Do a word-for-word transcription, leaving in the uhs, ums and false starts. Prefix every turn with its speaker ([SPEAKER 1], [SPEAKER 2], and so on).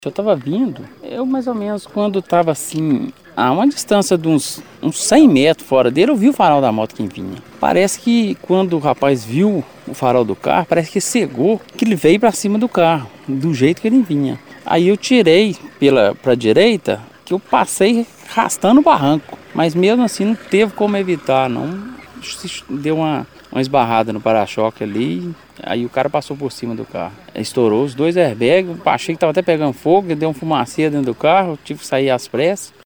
[SPEAKER 1] Eu estava vindo, eu mais ou menos quando estava assim, a uma distância de uns, uns cem metros fora dele, eu vi o farol da moto que vinha. Parece que quando o rapaz viu o farol do carro, parece que cegou, que ele veio para cima do carro, do jeito que ele vinha. Aí eu tirei pela para a direita, que eu passei arrastando o barranco, mas mesmo assim não teve como evitar, não. Deu uma, uma esbarrada no para-choque ali, aí o cara passou por cima do carro. Estourou os dois airbags, achei que estava até pegando fogo, deu um fumaceiro dentro do carro, tive que sair às pressas.